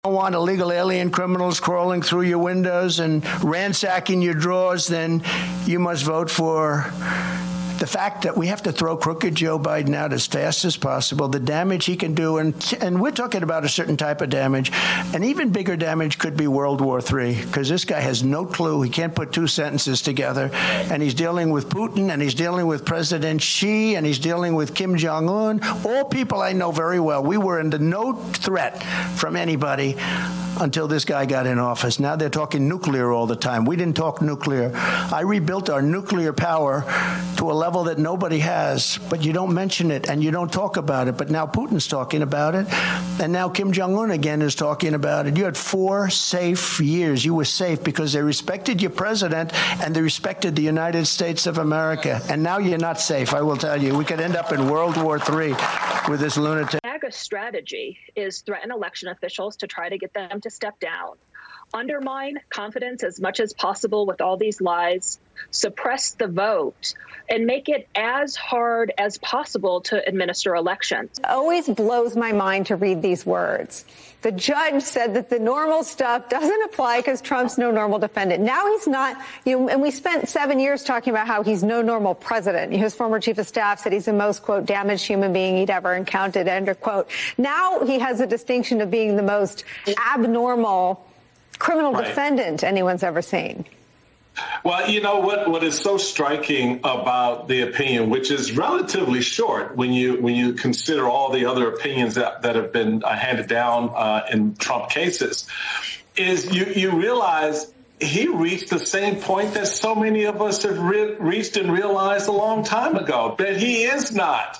don't want illegal alien criminals crawling through your windows and ransacking your drawers, then you must vote for the fact that we have to throw crooked Joe Biden out as fast as possible, the damage he can do, and we're talking about a certain type of damage. An even bigger damage could be World War III, because this guy has no clue. He can't put two sentences together, and he's dealing with Putin, and he's dealing with President Xi, and he's dealing with Kim Jong-un, all people I know very well. We were under no threat from anybody until this guy got in office. Now they're talking nuclear all the time. We didn't talk nuclear. I rebuilt our nuclear power to a level that nobody has, but you don't mention it and you don't talk about it. But now Putin's talking about it, and now Kim Jong-un again is talking about it. You had 4 safe years. You were safe because they respected your president and they respected the United States of America. And now you're not safe, I will tell you. We could end up in World War III with this lunatic. MAGA's strategy is threaten election officials to try to get them to step down, undermine confidence as much as possible with all these lies, suppress the vote, and make it as hard as possible to administer elections. It always blows my mind to read these words. The judge said that the normal stuff doesn't apply because Trump's no normal defendant. Now he's not, and we spent 7 years talking about how he's no normal president. His former chief of staff said he's the most, quote, damaged human being he'd ever encountered, end of quote. Now he has a distinction of being the most abnormal criminal defendant anyone's ever seen. Well, you know what is so striking about the opinion, which is relatively short when you consider all the other opinions that have been handed down in Trump cases, is you realize he reached the same point that so many of us have reached and realized a long time ago, that he is not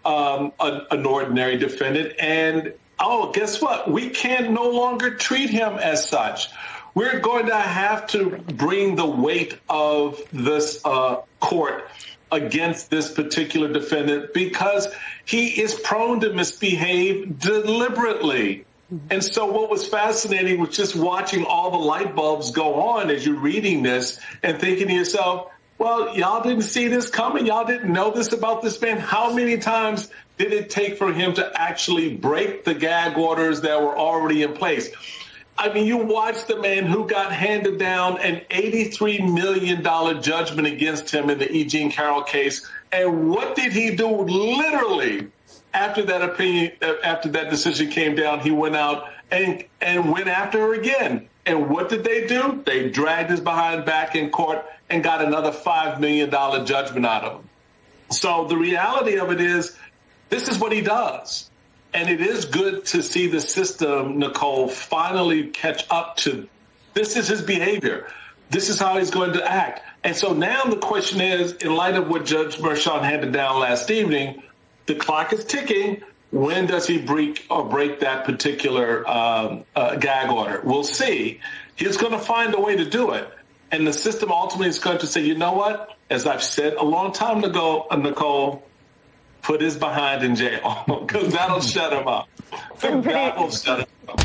an ordinary defendant. And, guess what? We can no longer treat him as such. We're going to have to bring the weight of this court against this particular defendant because he is prone to misbehave deliberately. And so what was fascinating was just watching all the light bulbs go on as you're reading this and thinking to yourself, well, y'all didn't see this coming. Y'all didn't know this about this man. How many times did it take for him to actually break the gag orders that were already in place? I mean, you watched the man who got handed down an $83 million judgment against him in the E. Jean Carroll case. And what did he do? Literally, after that decision came down, he went out and went after her again. And what did they do? They dragged his behind back in court and got another $5 million judgment out of him. So the reality of it is, this is what he does. And it is good to see the system, Nicole, finally catch up to this is his behavior. This is how he's going to act. And so now the question is, in light of what Judge Merchan handed down last evening, the clock is ticking. When does he break that particular gag order? We'll see. He's going to find a way to do it. And the system ultimately is going to say, you know what? As I've said a long time ago, Nicole, put his behind in jail because that'll shut him up. That will shut him up.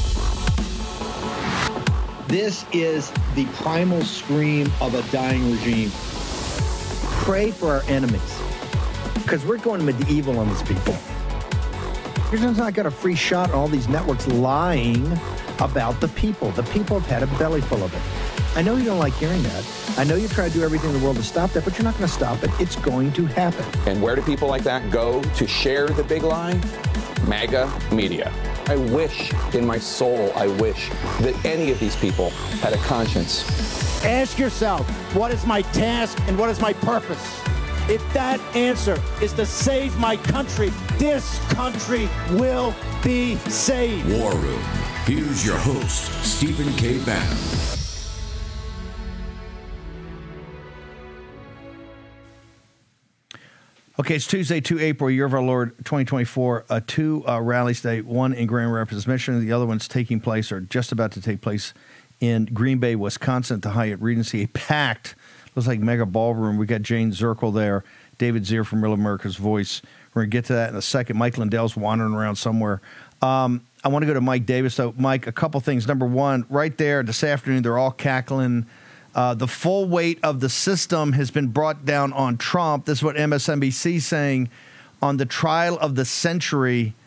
This is the primal scream of a dying regime. Pray for our enemies because we're going medieval on these people. You're just not got a free shot on all these networks lying about the people. The people have had a belly full of it. I know you don't like hearing that. I know you try to do everything in the world to stop that, but you're not going to stop it. It's going to happen. And where do people like that go to share the big lie? MAGA media. I wish in my soul, I wish that any of these people had a conscience. Ask yourself, what is my task and what is my purpose? If that answer is to save my country, this country will be saved. War Room. Here's your host, Stephen K. Bannon. Okay, it's Tuesday, 2 April, year of our Lord, 2024. Two rallies today, one in Grand Rapids, Michigan. The other one's taking place or just about to take place in Green Bay, Wisconsin at the Hyatt Regency. A packed, looks like mega ballroom. We got Jane Zirkle there, David Zier from Real America's Voice. We're going to get to that in a second. Mike Lindell's wandering around somewhere. I want to go to Mike Davis, though. Mike, a couple things. Number one, right there this afternoon, they're all cackling. The full weight of the system has been brought down on Trump. This is what MSNBC is saying on the trial of the century.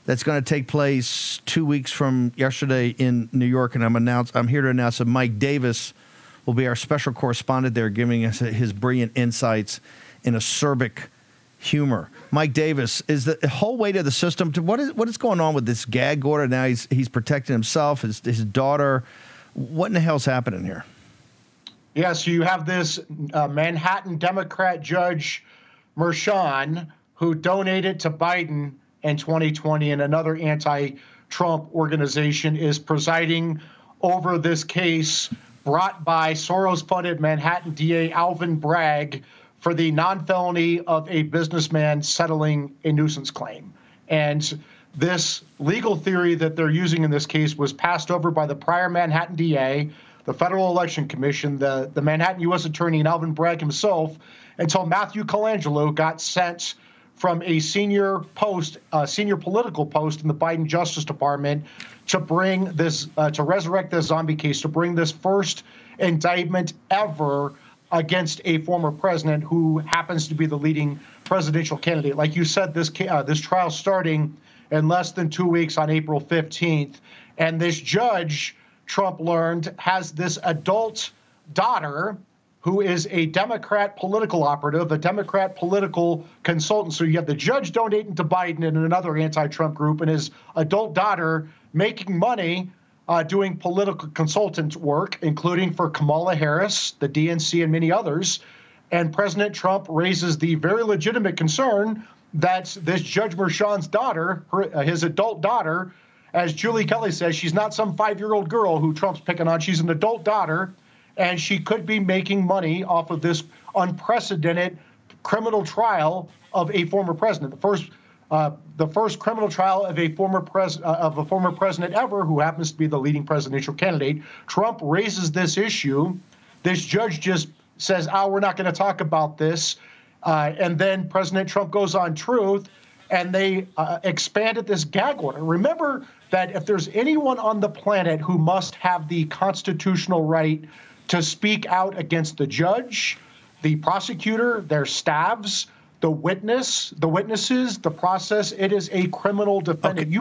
that's going to take place 2 weeks from yesterday in New York, and I'm here to announce that Mike Davis will be our special correspondent there, giving us his brilliant insights in acerbic humor. Mike Davis, is the whole weight of the system. What is going on with this gag order? Now he's protecting himself, his daughter. What in the hell's happening here? Yeah, so you have this Manhattan Democrat judge, Merchan, who donated to Biden in 2020, and another anti-Trump organization is presiding over this case brought by Soros-funded Manhattan DA Alvin Bragg for the non-felony of a businessman settling a nuisance claim. And this legal theory that they're using in this case was passed over by the prior Manhattan DA, the Federal Election Commission, the Manhattan U.S. Attorney, and Alvin Bragg himself, until Matthew Colangelo got sent from a senior political post in the Biden Justice Department to bring this, to resurrect this zombie case, to bring this first indictment ever against a former president who happens to be the leading presidential candidate. Like you said, this trial starting in less than 2 weeks on April 15th. And this judge, Trump learned, has this adult daughter who is a Democrat political operative, a Democrat political consultant. So you have the judge donating to Biden and another anti-Trump group, and his adult daughter making money doing political consultant work, including for Kamala Harris, the DNC, and many others. And President Trump raises the very legitimate concern that this Judge Merchan's daughter, his adult daughter, as Julie Kelly says, she's not some 5-year-old girl who Trump's picking on. She's an adult daughter, and she could be making money off of this unprecedented criminal trial of a former president. The first criminal trial of a former president ever, who happens to be the leading presidential candidate. Trump raises this issue. This judge just says, we're not going to talk about this. And then President Trump goes on Truth, and they expanded this gag order. Remember that if there's anyone on the planet who must have the constitutional right to speak out against the judge, the prosecutor, their staffs, the witnesses, the process, it is a criminal defendant.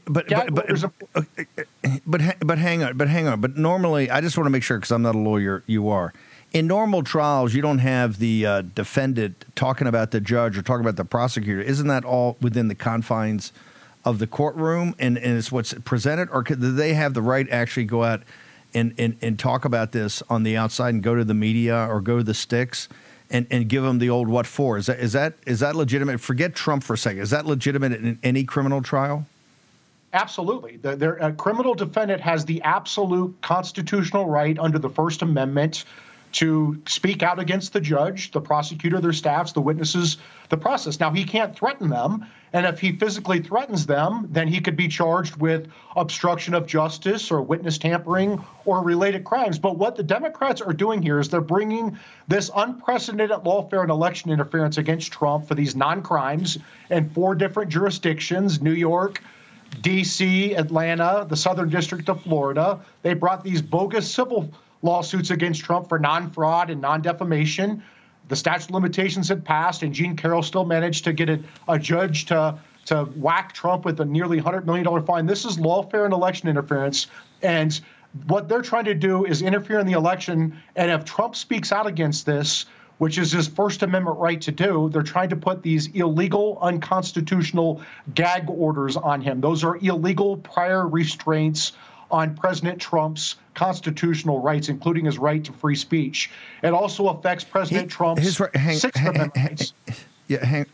But hang on. But normally, I just want to make sure, because I'm not a lawyer, you are. In normal trials, you don't have the defendant talking about the judge or talking about the prosecutor. Isn't that all within the confines of the courtroom and it's what's presented? Or do they have the right to actually go out and talk about this on the outside and go to the media or go to the sticks and give them the old what for? Is that legitimate? Forget Trump for a second. Is that legitimate in any criminal trial? Absolutely. A criminal defendant has the absolute constitutional right under the First Amendment to speak out against the judge, the prosecutor, their staffs, the witnesses, the process. Now, he can't threaten them, and if he physically threatens them, then he could be charged with obstruction of justice or witness tampering or related crimes. But what the Democrats are doing here is they're bringing this unprecedented lawfare and election interference against Trump for these non-crimes in 4 different jurisdictions: New York, D.C., Atlanta, the Southern District of Florida. They brought these bogus civil lawsuits against Trump for non-fraud and non-defamation. The statute of limitations had passed, and Jean Carroll still managed to get a judge to whack Trump with a nearly $100 million fine. This is lawfare and election interference, and what they're trying to do is interfere in the election, and if Trump speaks out against this, which is his First Amendment right to do, they're trying to put these illegal, unconstitutional gag orders on him. Those are illegal prior restraints on President Trump's constitutional rights, including his right to free speech. It also affects President Trump's Sixth Amendment rights. Hang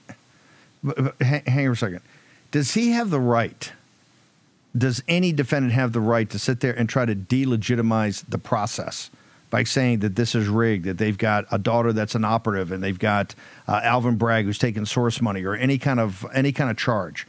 on a second. Does he have the right? Does any defendant have the right to sit there and try to delegitimize the process by saying that this is rigged, that they've got a daughter that's an operative, and they've got Alvin Bragg who's taking source money, or any kind of charge?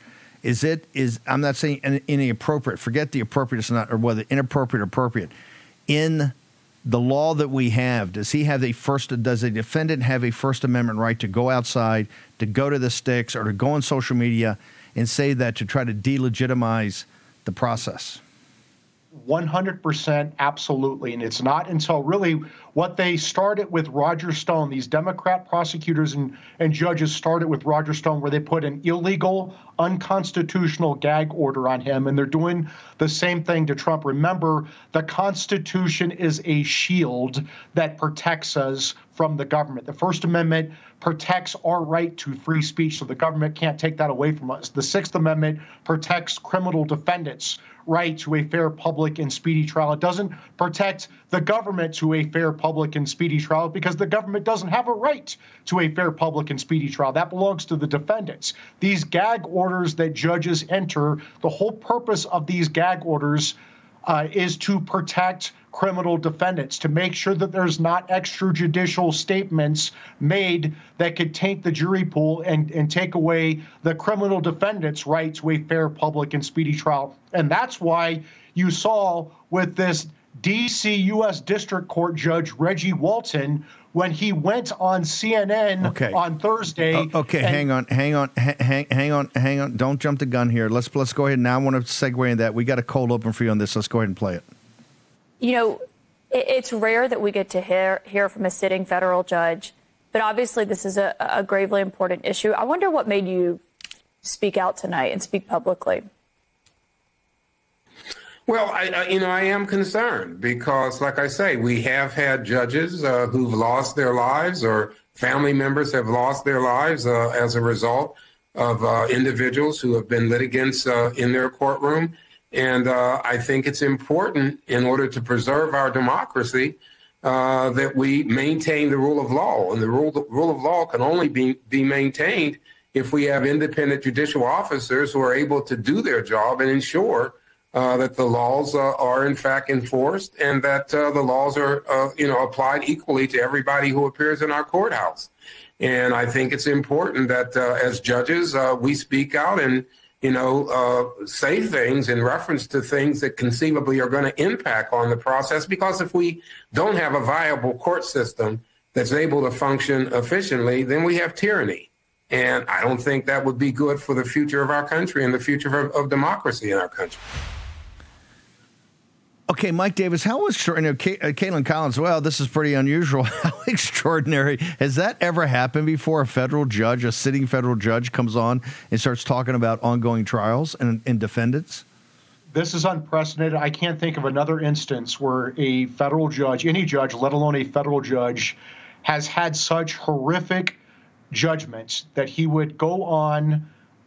I'm not saying any appropriate, forget the appropriateness or not, or whether inappropriate or appropriate. In the law that we have, does a defendant have a First Amendment right to go outside, to go to the sticks, or to go on social media and say that to try to delegitimize the process? 100% absolutely. And it's not until really what they started with Roger Stone, these Democrat prosecutors and judges started with Roger Stone, where they put an illegal, unconstitutional gag order on him. And they're doing the same thing to Trump. Remember, the Constitution is a shield that protects us from the government. The First Amendment protects our right to free speech, so the government can't take that away from us. The Sixth Amendment protects criminal defendants' right to a fair, public, and speedy trial. It doesn't protect the government to a fair, public, and speedy trial because the government doesn't have a right to a fair, public, and speedy trial. That belongs to the defendants. These gag orders that judges enter, the whole purpose of these gag orders is to protect criminal defendants, to make sure that there's not extrajudicial statements made that could taint the jury pool and take away the criminal defendant's right to a fair, public, and speedy trial. And that's why you saw with this D.C. U.S. District Court Judge Reggie Walton, when he went on CNN on Thursday. Hang on. Don't jump the gun here. Let's go ahead. Now I want to segue into that. We got a cold open for you on this. Let's go ahead and play it. You know, it's rare that we get to hear from a sitting federal judge, but obviously this is a gravely important issue. I wonder what made you speak out tonight and speak publicly. Well, I am concerned because, like I say, we have had judges who've lost their lives, or family members have lost their lives as a result of individuals who have been litigants in their courtroom. And I think it's important, in order to preserve our democracy, that we maintain the rule of law. And the rule of law can only be maintained if we have independent judicial officers who are able to do their job and ensure that the laws are in fact enforced, and that the laws are applied equally to everybody who appears in our courthouse. And I think it's important that as judges we speak out and say things in reference to things that conceivably are going to impact on the process, because if we don't have a viable court system that's able to function efficiently, then we have tyranny. And I don't think that would be good for the future of our country and the future of democracy in our country. Okay, Mike Davis, how extraordinary, Caitlin Collins, well, this is pretty unusual. How extraordinary. Has that ever happened before? A federal judge, a sitting federal judge comes on and starts talking about ongoing trials and defendants? This is unprecedented. I can't think of another instance where a federal judge, any judge, let alone a federal judge, has had such horrific judgments that he would go on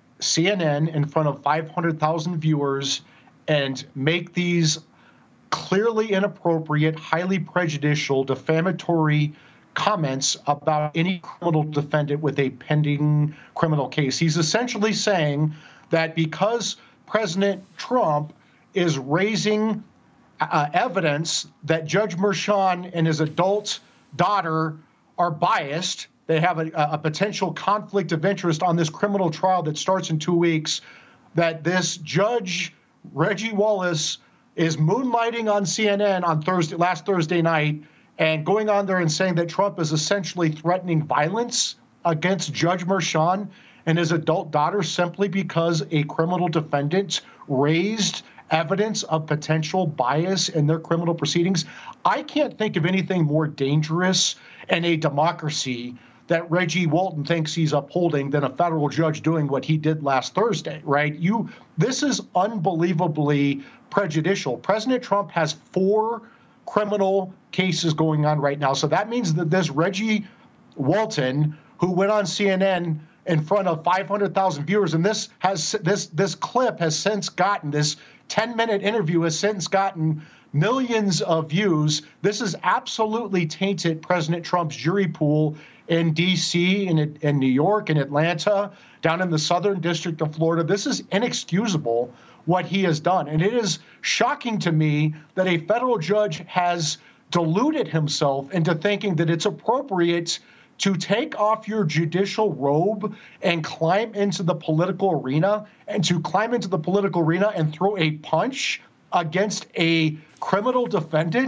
CNN in front of 500,000 viewers and make these clearly inappropriate, highly prejudicial, defamatory comments about any criminal defendant with a pending criminal case. He's essentially saying that because President Trump is raising evidence that Judge Merchan and his adult daughter are biased, they have a potential conflict of interest on this criminal trial that starts in 2 weeks, that this judge, Reggie Wallace, is moonlighting on CNN on last Thursday night and going on there and saying that Trump is essentially threatening violence against Judge Merchan and his adult daughter simply because a criminal defendant raised evidence of potential bias in their criminal proceedings. I can't think of anything more dangerous in a democracy that Reggie Walton thinks he's upholding than a federal judge doing what he did last Thursday, right? This is unbelievably prejudicial. President Trump has 4 criminal cases going on right now. So that means that this Reggie Walton, who went on CNN in front of 500,000 viewers, and this clip has since gotten, this 10-minute interview has since gotten millions of views. This has absolutely tainted President Trump's jury pool in D.C., in New York, in Atlanta, down in the Southern District of Florida. This is inexcusable, what he has done. And it is shocking to me that a federal judge has deluded himself into thinking that it's appropriate to take off your judicial robe and climb into the political arena, and to climb into the political arena and throw a punch against a criminal defendant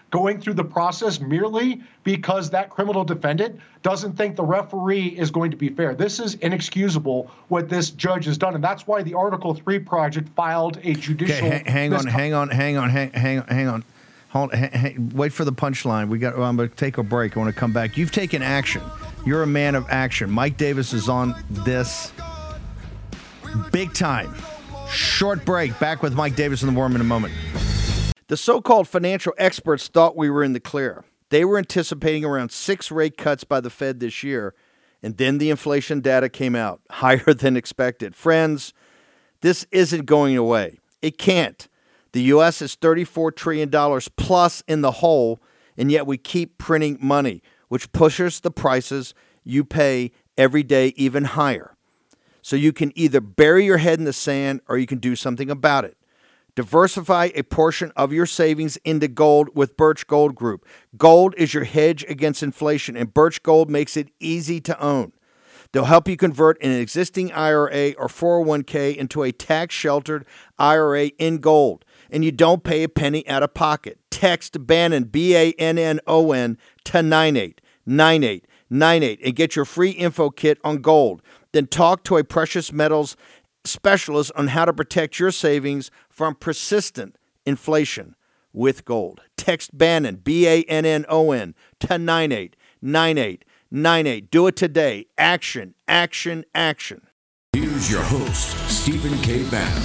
going through the process merely because that criminal defendant doesn't think the referee is going to be fair. This is inexcusable what this judge has done, and that's why the Article 3 Project filed a judicial... Okay, hang on. Wait for the punchline. I'm going to take a break. I want to come back. You've taken action. You're a man of action. Mike Davis is on this big time. Short break. Back with Mike Davis in the War Room in a moment. The so-called financial experts thought we were in the clear. They were anticipating around 6 rate cuts by the Fed this year, and then the inflation data came out, higher than expected. Friends, this isn't going away. It can't. The U.S. is $34 trillion plus in the hole, and yet we keep printing money, which pushes the prices you pay every day even higher. So you can either bury your head in the sand or you can do something about it. Diversify a portion of your savings into gold with Birch Gold Group. Gold is your hedge against inflation, and Birch Gold makes it easy to own. They'll help you convert an existing IRA or 401k into a tax-sheltered IRA in gold, and you don't pay a penny out of pocket. Text Bannon, B-A-N-N-O-N, to 989898 and get your free info kit on gold. Then talk to a precious metals specialist on how to protect your savings from persistent inflation with gold. Text Bannon, B-A-N-N-O-N, to 989898. Do it today. Action, action, action. Here's your host, Stephen K. Bannon.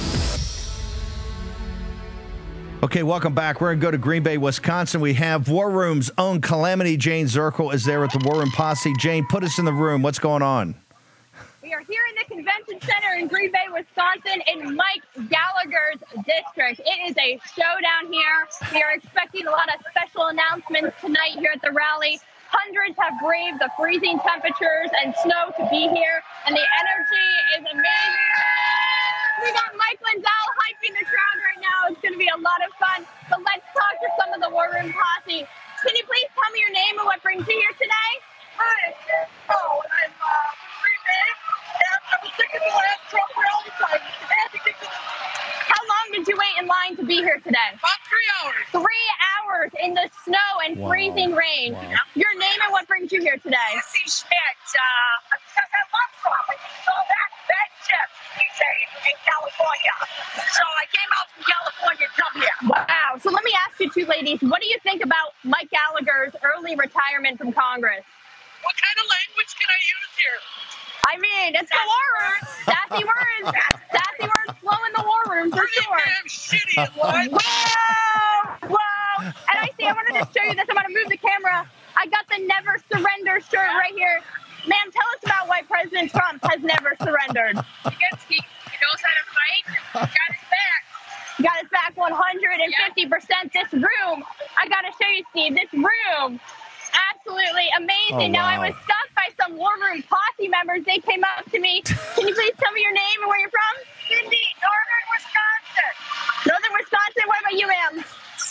Okay, welcome back. We're going to go to Green Bay, Wisconsin. We have War Room's own Calamity Jane Zirkle is there with the War Room Posse. Jane, put us in the room. What's going on? We are here in the Convention Center in Green Bay, Wisconsin, in Mike Gallagher's district. It is a showdown here. We are expecting a lot of special announcements tonight here at the rally. Hundreds have braved the freezing temperatures and snow to be here, and the energy is amazing. We got Mike Lindell hyping the crowd right now. It's going to be a lot of fun. But let's talk to some of the War Room Posse. Can you please tell me your name and what brings you here today? Hi. I'm Green Bay. I was thinking the last Trump rally time. How long did you wait in line to be here today? About 3 hours. 3 hours in the snow and freezing rain. Wow. Your name and what brings you here today? Jesse Schmidt. Because I love Trump. So that chip, he's in California. So I came out from California to come here. Wow. So let me ask you two ladies, what do you think about Mike Gallagher's early retirement from Congress? What kind of language can I use here? I mean, it's the War Room. Sassy words. Sassy words flow in the War Room for sure. Damn shitty it was. Whoa! Whoa! And I wanted to show you this. I'm going to move the camera. I got the Never Surrender shirt right here. Ma'am, tell us about why President Trump has never surrendered. Because he knows how to fight. Got his back. Got his back 150%. This room, I got to show you, Steve, this room. Absolutely amazing. Oh, wow. Now, I was stopped by some War Room Posse members. They came up to me. Can you please tell me your name and where you're from? Cindy, Northern Wisconsin. Northern Wisconsin? What about you, ma'am?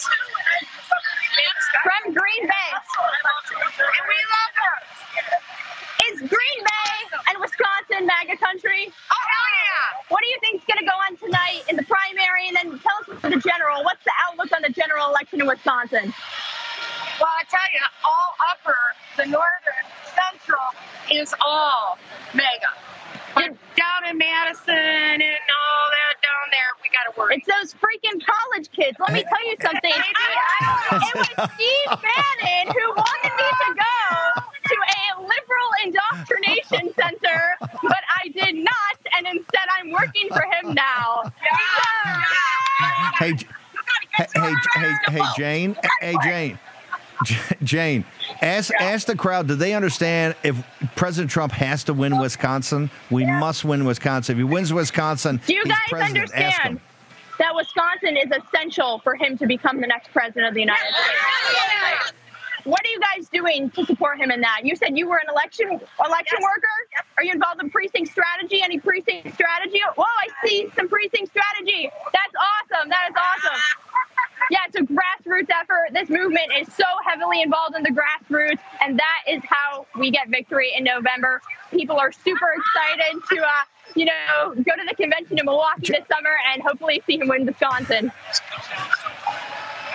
From Green Bay. And we love her. Is Green Bay and Wisconsin MAGA country? Oh, hell yeah. What do you think is going to go on tonight in the primary? And then tell us about the general. What's the outlook on the general election in Wisconsin? Well, I tell you, all upper, the northern, central is all MAGA. But down in Madison and all that down there, we got to worry. It's those freaking college kids. Let me tell you something. It was Steve Bannon who wanted me to go to a liberal indoctrination center, but I did not, and instead I'm working for him now. Jane, ask the crowd, do they understand if President Trump has to win Wisconsin? We must win Wisconsin. If he wins Wisconsin, do you guys understand that Wisconsin is essential for him to become the next president of the United States? What are you guys doing to support him in that? You said you were an election worker? Are you involved in precinct strategy? Any precinct strategy? Whoa, I see some precinct strategy. That's awesome. That is awesome. Yeah, it's a grassroots effort. This movement is so heavily involved in the grassroots, and that is how we get victory in November. People are super excited to, go to the convention in Milwaukee this summer and hopefully see him win Wisconsin.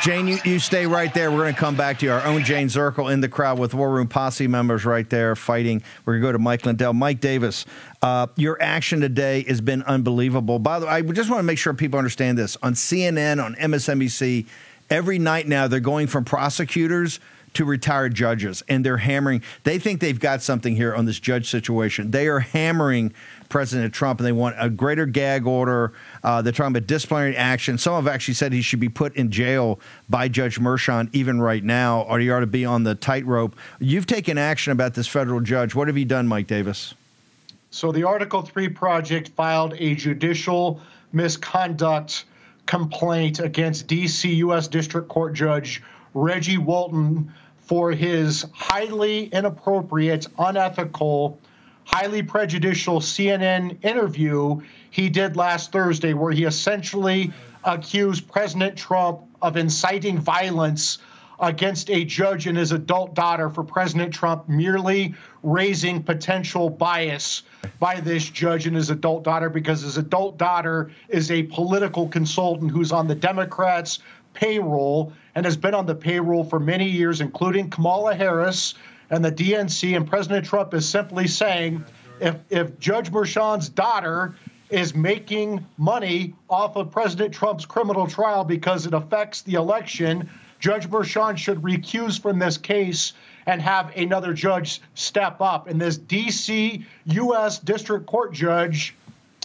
Jane, you stay right there. We're going to come back to you. Our own Jane Zirkle in the crowd with War Room Posse members right there fighting. We're going to go to Mike Lindell. Mike Davis, your action today has been unbelievable. By the way, I just want to make sure people understand this. On CNN, on MSNBC, every night now they're going from prosecutors to retired judges, and they're hammering. They think they've got something here on this judge situation. They are hammering President Trump, and they want a greater gag order. They're talking about disciplinary action. Some have actually said he should be put in jail by Judge Merchan even right now, or he ought to be on the tightrope. You've taken action about this federal judge. What have you done, Mike Davis? So the Article 3 Project filed a judicial misconduct complaint against D.C. U.S. District Court Judge Reggie Walton for his highly inappropriate, unethical, highly prejudicial CNN interview he did last Thursday, where he essentially accused President Trump of inciting violence against a judge and his adult daughter for President Trump merely raising potential bias by this judge and his adult daughter, because his adult daughter is a political consultant who's on the Democrats' payroll and has been on the payroll for many years, including Kamala Harris and the DNC. And President Trump is simply saying, if Judge Merchan's daughter is making money off of President Trump's criminal trial because it affects the election, Judge Merchan should recuse from this case and have another judge step up. And this D.C. U.S. District Court Judge,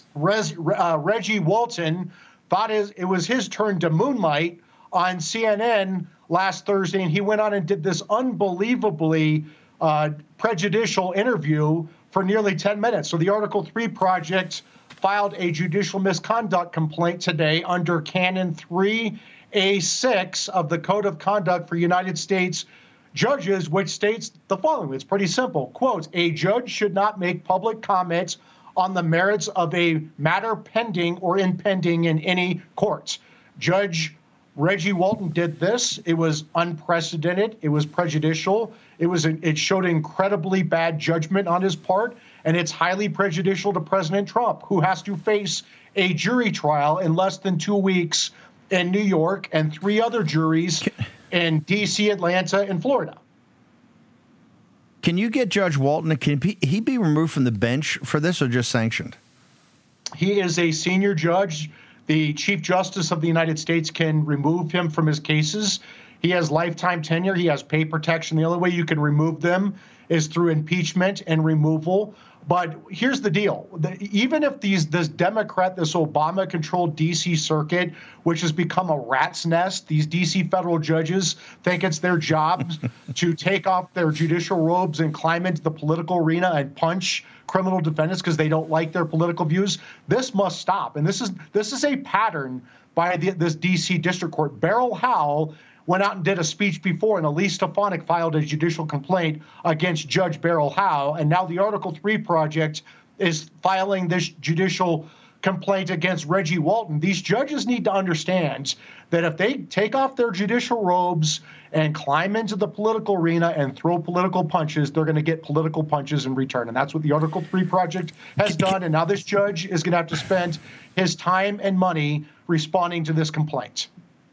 Reggie Walton, thought it was his turn to moonlight on CNN last Thursday, and he went on and did this unbelievably prejudicial interview for nearly 10 minutes. So the Article 3 Project filed a judicial misconduct complaint today under Canon 3A6 of the Code of Conduct for United States Judges, which states the following. It's pretty simple. Quote, a judge should not make public comments on the merits of a matter pending or impending in any court. Judge Reggie Walton did this. It was unprecedented. It was prejudicial. It showed incredibly bad judgment on his part, and it's highly prejudicial to President Trump, who has to face a jury trial in less than 2 weeks in New York and 3 other juries in D.C., Atlanta, and Florida. Can you get Judge Walton? Can he be removed from the bench for this or just sanctioned? He is a senior judge. The Chief Justice of the United States can remove him from his cases. He has lifetime tenure. He has pay protection. The only way you can remove them is through impeachment and removal. But here's the deal. Even if this Obama-controlled D.C. circuit, which has become a rat's nest, these D.C. federal judges think it's their job to take off their judicial robes and climb into the political arena and punch criminal defendants because they don't like their political views. This must stop. And this is a pattern by this D.C. District Court. Beryl Howell went out and did a speech before, and Elise Stefanik filed a judicial complaint against Judge Beryl Howell. And now the Article 3 Project is filing this judicial complaint against Reggie Walton. These judges need to understand that if they take off their judicial robes and climb into the political arena and throw political punches, they're going to get political punches in return. And that's what the Article 3 Project has done. And now this judge is going to have to spend his time and money responding to this complaint.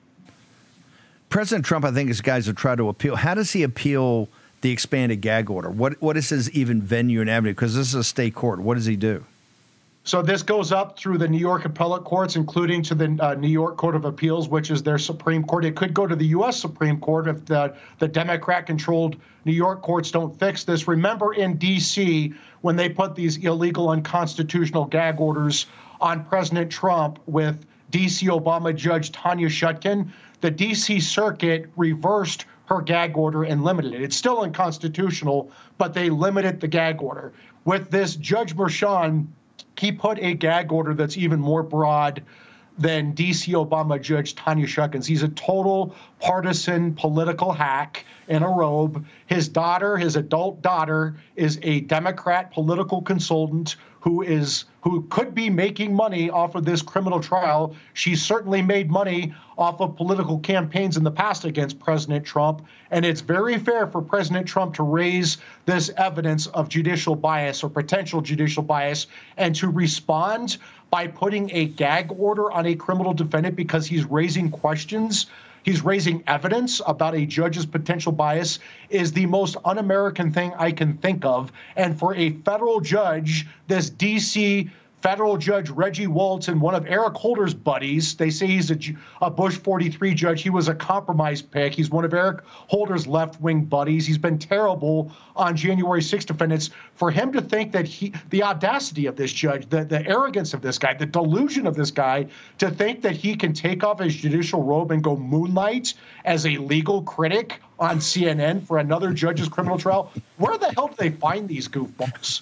President Trump, I think his guys have tried to appeal. How does he appeal the expanded gag order? What is his even venue and avenue? Because this is a state court. What does he do? So this goes up through the New York appellate courts, including to the New York Court of Appeals, which is their Supreme Court. It could go to the U.S. Supreme Court if the Democrat-controlled New York courts don't fix this. Remember in D.C. when they put these illegal, unconstitutional gag orders on President Trump with D.C. Obama Judge Tanya Chutkan, the D.C. Circuit reversed her gag order and limited it. It's still unconstitutional, but they limited the gag order. With this, Judge Merchan, he put a gag order that's even more broad than D.C. Obama Judge Tanya Chutkan's. He's a total partisan political hack in a robe. His daughter, his adult daughter, is a Democrat political consultant who could be making money off of this criminal trial. She certainly made money off of political campaigns in the past against President Trump. And it's very fair for President Trump to raise this evidence of judicial bias or potential judicial bias and to respond by putting a gag order on a criminal defendant because he's raising questions he's raising evidence about a judge's potential bias is the most un-American thing I can think of. And for a federal judge, this D.C. federal judge Reggie Walton, one of Eric Holder's buddies, they say he's a Bush 43 judge. He was a compromise pick. He's one of Eric Holder's left-wing buddies. He's been terrible on January 6 defendants. For him to think that the audacity of this judge, the arrogance of this guy, the delusion of this guy, to think that he can take off his judicial robe and go moonlight as a legal critic on CNN for another judge's criminal trial, where the hell do they find these goofballs?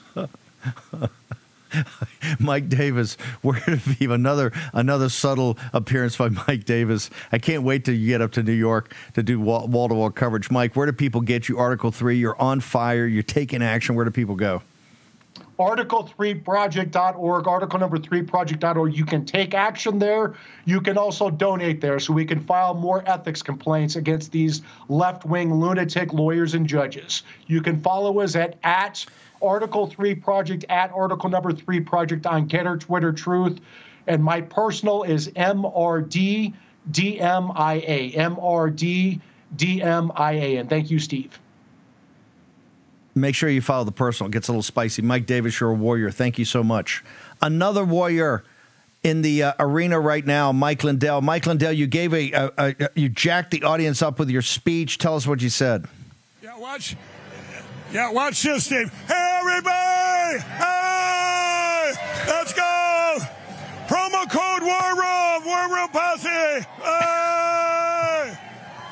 Mike Davis, where to be another subtle appearance by Mike Davis. I can't wait till you get up to New York to do wall-to-wall coverage. Mike, where do people get you? Article 3, you're on fire, you're taking action. Where do people go? Article3project.org, article number 3project.org. You can take action there. You can also donate there so we can file more ethics complaints against these left-wing lunatic lawyers and judges. You can follow us at Article 3 Project, at article number 3 Project on Getter, Twitter, Truth. And my personal is MRDDMIA, MRDDMIA. And thank you, Steve. Make sure you follow the personal. It gets a little spicy. Mike Davis, you're a warrior. Thank you so much. Another warrior in the arena right now, Mike Lindell. Mike Lindell, you gave you jacked the audience up with your speech. Tell us what you said. Watch this, Steve. Hey, everybody! Hey! Let's go! Promo code War Room Posse! Hey!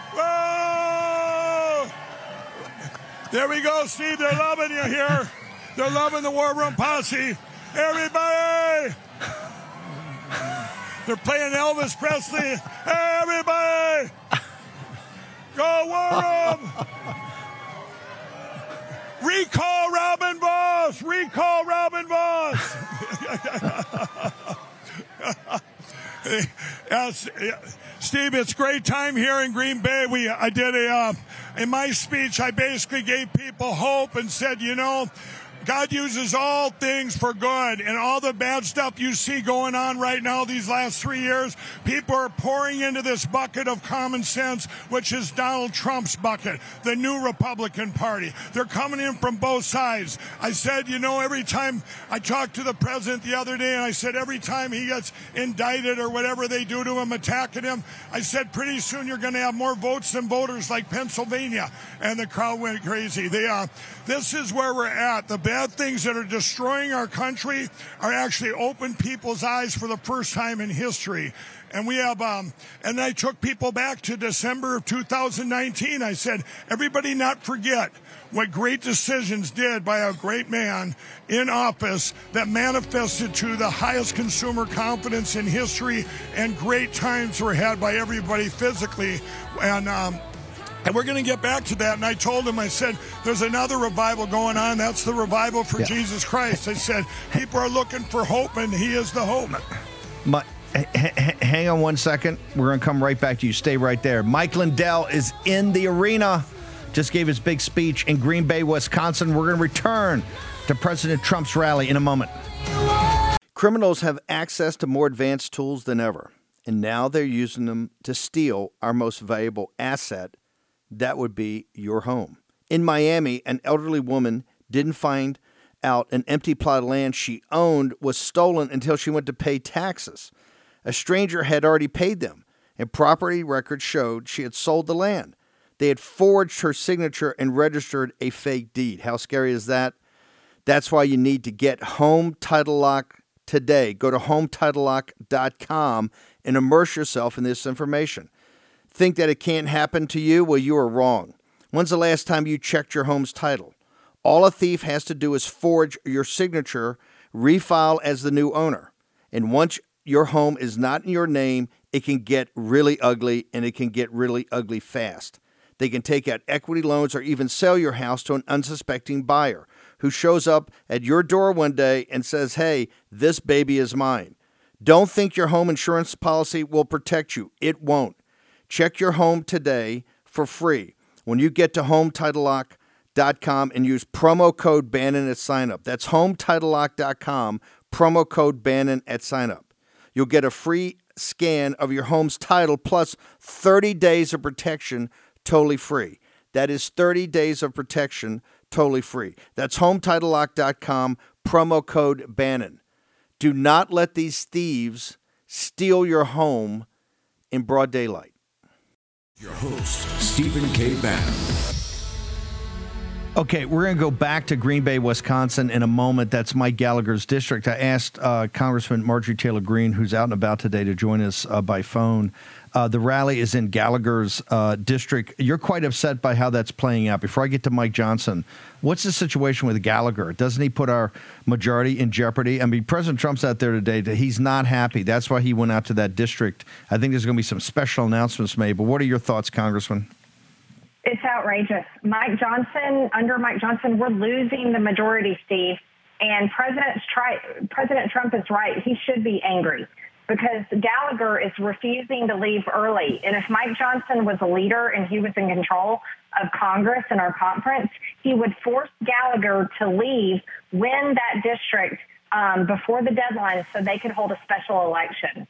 Whoa! There we go, Steve. They're loving you here. They're loving the War Room Posse. Everybody! They're playing Elvis Presley. Hey, everybody! Go War Room! Recall Robin Voss! Recall Robin Voss! Yes, Steve, it's a great time here in Green Bay. I did in my speech, I basically gave people hope and said, God uses all things for good, and all the bad stuff you see going on right now these last 3 years, people are pouring into this bucket of common sense, which is Donald Trump's bucket, the new Republican Party. They're coming in from both sides. I said, every time I talked to the president the other day, and I said, every time he gets indicted or whatever they do to him, attacking him, I said, pretty soon you're going to have more votes than voters like Pennsylvania. And the crowd went crazy. This is where we're at. The bad things that are destroying our country are actually opened people's eyes for the first time in history. And we have, and I took people back to December of 2019. I said, everybody not forget what great decisions did by a great man in office that manifested to the highest consumer confidence in history, and great times were had by everybody physically. And we're going to get back to that. And I told him, I said, there's another revival going on. That's the revival for Jesus Christ. I said, people are looking for hope, and he is the hope. Hang on one second. We're going to come right back to you. Stay right there. Mike Lindell is in the arena. Just gave his big speech in Green Bay, Wisconsin. We're going to return to President Trump's rally in a moment. Criminals have access to more advanced tools than ever, and now they're using them to steal our most valuable asset. That would be your home. In Miami, an elderly woman didn't find out an empty plot of land she owned was stolen until she went to pay taxes. A stranger had already paid them, and property records showed she had sold the land. They had forged her signature and registered a fake deed. How scary is that? That's why you need to get Home Title Lock today. Go to HomeTitleLock.com and immerse yourself in this information. Think that it can't happen to you? Well, you are wrong. When's the last time you checked your home's title? All a thief has to do is forge your signature, refile as the new owner. And once your home is not in your name, it can get really ugly, and it can get really ugly fast. They can take out equity loans or even sell your house to an unsuspecting buyer who shows up at your door one day and says, hey, this baby is mine. Don't think your home insurance policy will protect you. It won't. Check your home today for free when you get to HomeTitleLock.com and use promo code Bannon at sign-up. That's HomeTitleLock.com, promo code Bannon at sign-up. You'll get a free scan of your home's title plus 30 days of protection totally free. That is 30 days of protection totally free. That's HomeTitleLock.com, promo code Bannon. Do not let these thieves steal your home in broad daylight. Your host, Stephen K. Bannon. Okay, we're going to go back to Green Bay, Wisconsin in a moment. That's Mike Gallagher's district. I asked Congressman Marjorie Taylor Greene, who's out and about today, to join us by phone. The rally is in Gallagher's district. You're quite upset by how that's playing out. Before I get to Mike Johnson, what's the situation with Gallagher? Doesn't he put our majority in jeopardy? I mean, President Trump's out there today. He's not happy. That's why he went out to that district. I think there's going to be some special announcements made. But what are your thoughts, Congressman? It's outrageous. Under Mike Johnson, we're losing the majority, Steve. And President Trump is right. He should be angry because Gallagher is refusing to leave early. And if Mike Johnson was a leader and he was in control of Congress and our conference, he would force Gallagher to leave, win that district before the deadline so they could hold a special election.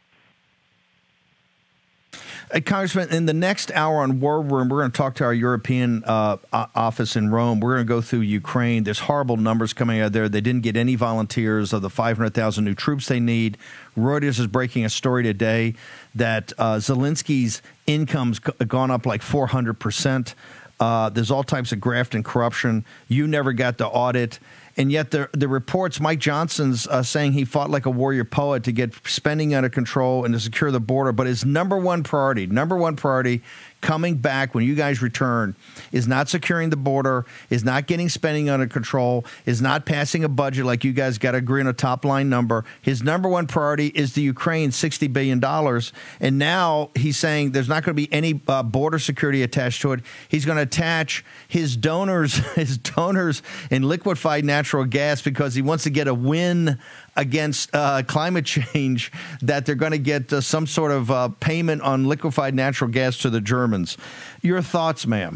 Congressman, in the next hour on War Room, we're going to talk to our European office in Rome. We're going to go through Ukraine. There's horrible numbers coming out there. They didn't get any volunteers of the 500,000 new troops they need. Reuters is breaking a story today that Zelensky's income's gone up like 400%. There's all types of graft and corruption. You never got the audit. And yet the reports, Mike Johnson's saying he fought like a warrior poet to get spending under control and to secure the border. But his number one priority coming back when you guys return is not securing the border, is not getting spending under control, is not passing a budget like you guys got to agree on a top line number. His number one priority is the Ukraine, $60 billion. And now he's saying there's not going to be any border security attached to it. He's going to attach his donors in liquefied natural gas because he wants to get a win against climate change, that they're going to get some sort of payment on liquefied natural gas to the Germans. Your thoughts, ma'am?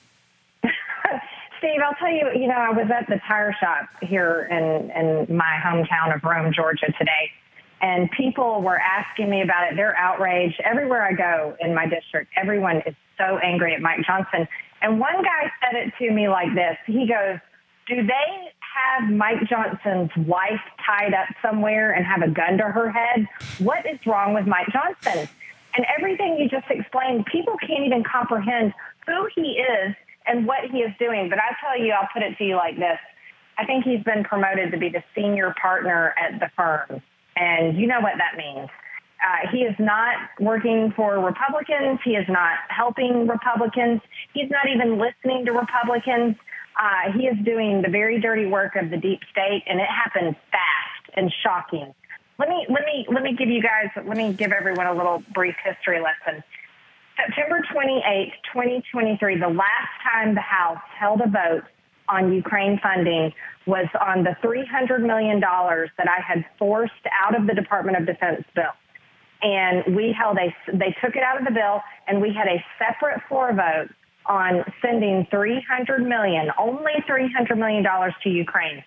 Steve, I'll tell you, I was at the tire shop here in my hometown of Rome, Georgia today, and people were asking me about it. They're outraged. Everywhere I go in my district, everyone is so angry at Mike Johnson. And one guy said it to me like this. He goes, do they have Mike Johnson's wife tied up somewhere and have a gun to her head? What is wrong with Mike Johnson? And everything you just explained, people can't even comprehend who he is and what he is doing. But I tell you, I'll put it to you like this. I think he's been promoted to be the senior partner at the firm. And you know what that means. He is not working for Republicans. He is not helping Republicans. He's not even listening to Republicans. He is doing the very dirty work of the deep state, and it happens fast and shocking. Let me give everyone a little brief history lesson. September 28, 2023, the last time the House held a vote on Ukraine funding was on the $300 million that I had forced out of the Department of Defense bill. And they took it out of the bill, and we had a separate floor vote on sending only $300 million to Ukraine.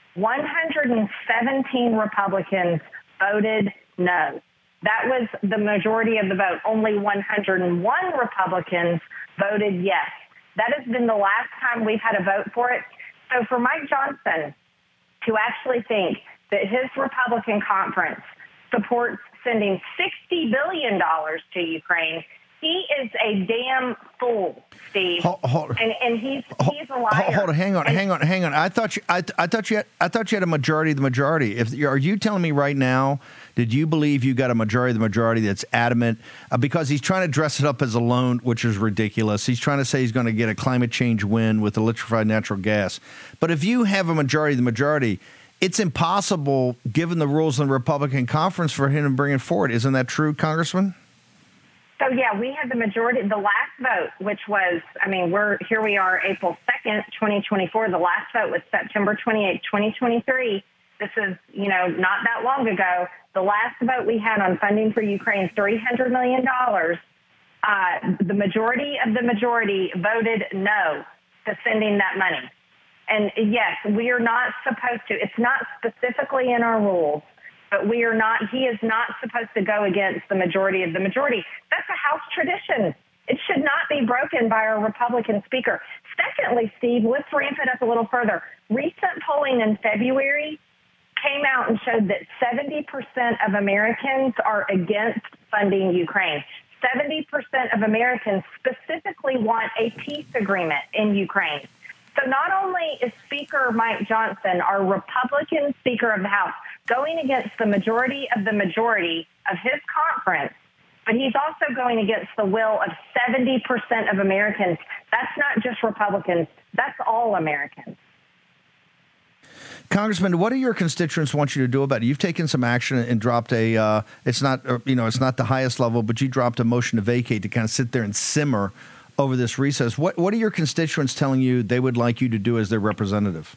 117 Republicans voted no. That was the majority of the vote. Only 101 Republicans voted yes. That has been the last time we've had a vote for it. So for Mike Johnson to actually think that his Republican conference supports sending $60 billion to Ukraine, he is a damn fool, Steve. And he's a liar. Hold on, hang on. I thought you had a majority of the majority. Are you telling me right now? Did you believe you got a majority of the majority that's adamant? Because he's trying to dress it up as a loan, which is ridiculous. He's trying to say he's going to get a climate change win with the liquefied natural gas. But if you have a majority of the majority, it's impossible, given the rules in the Republican conference, for him to bring it forward. Isn't that true, Congressman? So, yeah, we had the majority. The last vote, which was, we are April 2nd, 2024. The last vote was September 28th, 2023. This is, not that long ago. The last vote we had on funding for Ukraine, $300 million, the majority of the majority voted no to sending that money. And, yes, we are not supposed to. It's not specifically in our rules, But he is not supposed to go against the majority of the majority. That's a House tradition. It should not be broken by a Republican speaker. Secondly, Steve, let's ramp it up a little further. Recent polling in February came out and showed that 70% of Americans are against funding Ukraine. 70% of Americans specifically want a peace agreement in Ukraine. So not only is Speaker Mike Johnson, our Republican Speaker of the House, going against the majority of his conference, but he's also going against the will of 70% of Americans. That's not just Republicans. That's all Americans. Congressman, what do your constituents want you to do about it? You've taken some action and dropped it's not the highest level, but you dropped a motion to vacate to kind of sit there and simmer over this recess. What are your constituents telling you they would like you to do as their representative?